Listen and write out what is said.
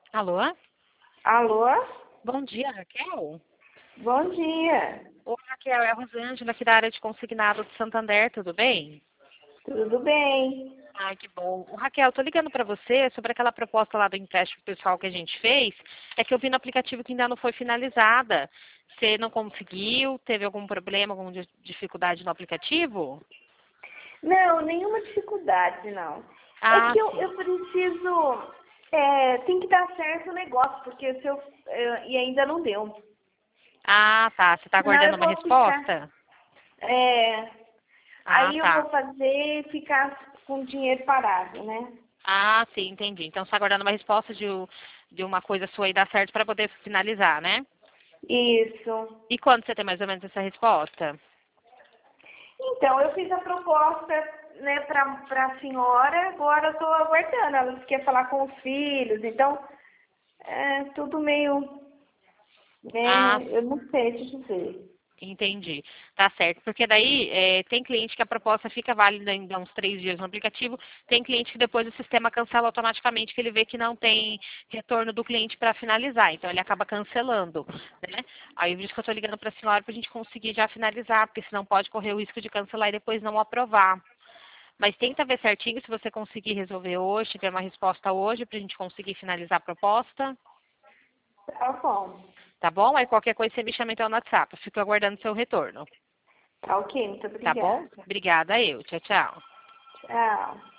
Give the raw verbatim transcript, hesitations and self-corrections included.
Alô? Alô? Bom dia, Raquel? Bom dia. Oi, Raquel, é a Rosângela aqui da área de consignado de Santander, tudo bem? Tudo bem? Ai, que bom. Ô, Raquel, tô ligando para você sobre aquela proposta lá do empréstimo pessoal que a gente fez. É que eu vi no aplicativo que ainda não foi finalizada. Você não conseguiu? Teve algum problema, alguma di- dificuldade no aplicativo? Não, nenhuma dificuldade, não. É Ah, que eu, sim. eu preciso. É, tem que dar certo o negócio, porque se eu, eu- e ainda não deu. Ah, tá. Você está Senão aguardando eu uma vou ficar. resposta? É, Ah, aí eu tá. vou fazer e ficar com o dinheiro parado, né? Ah, sim, entendi. Então você está aguardando uma resposta de, u- de uma coisa sua aí dar certo para poder finalizar, né? Isso. E quando você tem mais ou menos essa resposta? Então, eu fiz a proposta, né, para a senhora, agora eu estou aguardando. Ela quer falar com os filhos, então é tudo meio. Ah, É, eu não sei te dizer. entendi. Tá certo. Porque daí é, tem cliente que a proposta fica válida ainda uns três dias no aplicativo, tem cliente que depois o sistema cancela automaticamente, que ele vê que não tem retorno do cliente para finalizar. Então ele acaba cancelando, né? Aí por isso que eu estou ligando para a senhora para a gente conseguir já finalizar, porque senão pode correr o risco de cancelar e depois não aprovar. Mas tenta ver certinho se você conseguir resolver hoje, tiver uma resposta hoje para a gente conseguir finalizar a proposta, Tá bom. tá bom? Aí qualquer coisa você me chama então no WhatsApp. Eu fico aguardando seu retorno, Tá ok, muito tá bom? obrigada. Obrigada eu. Tchau, tchau. Tchau.